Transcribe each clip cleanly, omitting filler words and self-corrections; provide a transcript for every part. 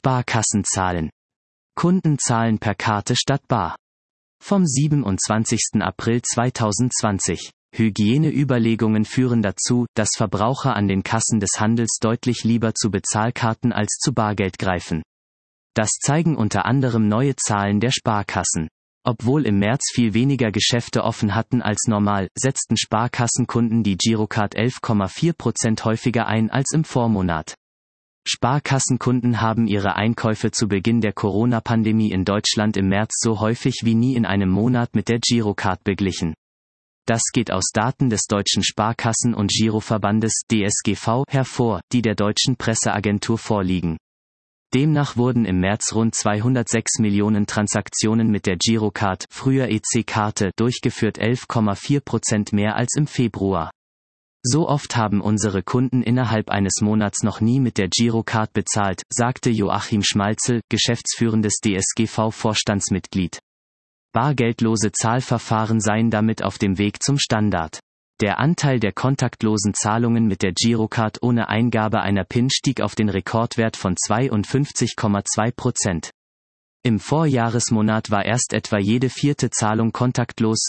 Sparkassenzahlen. Kunden zahlen per Karte statt bar. Vom 27. April 2020. Hygieneüberlegungen führen dazu, dass Verbraucher an den Kassen des Handels deutlich lieber zu Bezahlkarten als zu Bargeld greifen. Das zeigen unter anderem neue Zahlen der Sparkassen. Obwohl im März viel weniger Geschäfte offen hatten als normal, setzten Sparkassenkunden die Girocard 11,4% häufiger ein als im Vormonat. Sparkassenkunden haben ihre Einkäufe zu Beginn der Corona-Pandemie in Deutschland im März so häufig wie nie in einem Monat mit der Girocard beglichen. Das geht aus Daten des Deutschen Sparkassen- und Giroverbandes DSGV hervor, die der deutschen Presseagentur vorliegen. Demnach wurden im März rund 206 Millionen Transaktionen mit der Girocard, früher EC-Karte, durchgeführt, 11,4% mehr als im Februar. So oft haben unsere Kunden innerhalb eines Monats noch nie mit der Girocard bezahlt, sagte Joachim Schmalzel, geschäftsführendes DSGV-Vorstandsmitglied. Bargeldlose Zahlverfahren seien damit auf dem Weg zum Standard. Der Anteil der kontaktlosen Zahlungen mit der Girocard ohne Eingabe einer PIN stieg auf den Rekordwert von 52,2%. Im Vorjahresmonat war erst etwa jede vierte Zahlung kontaktlos,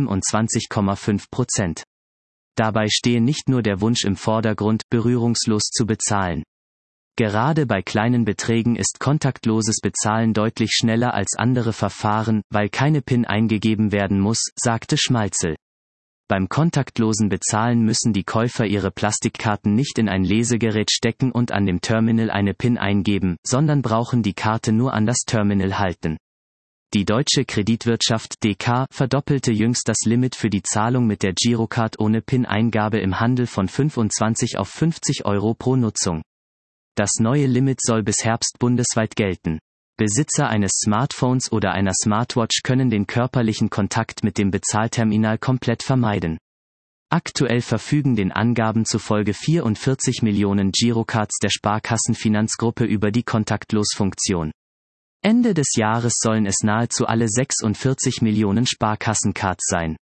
27,5%. Dabei stehe nicht nur der Wunsch im Vordergrund, berührungslos zu bezahlen. Gerade bei kleinen Beträgen ist kontaktloses Bezahlen deutlich schneller als andere Verfahren, weil keine PIN eingegeben werden muss, sagte Schmalzel. Beim kontaktlosen Bezahlen müssen die Käufer ihre Plastikkarten nicht in ein Lesegerät stecken und an dem Terminal eine PIN eingeben, sondern brauchen die Karte nur an das Terminal halten. Die deutsche Kreditwirtschaft DK verdoppelte jüngst das Limit für die Zahlung mit der Girocard ohne PIN-Eingabe im Handel von 25 auf 50 € pro Nutzung. Das neue Limit soll bis Herbst bundesweit gelten. Besitzer eines Smartphones oder einer Smartwatch können den körperlichen Kontakt mit dem Bezahlterminal komplett vermeiden. Aktuell verfügen den Angaben zufolge 44 Millionen Girocards der Sparkassenfinanzgruppe über die Kontaktlos-Funktion. Ende des Jahres sollen es nahezu alle 46 Millionen Sparkassencards sein.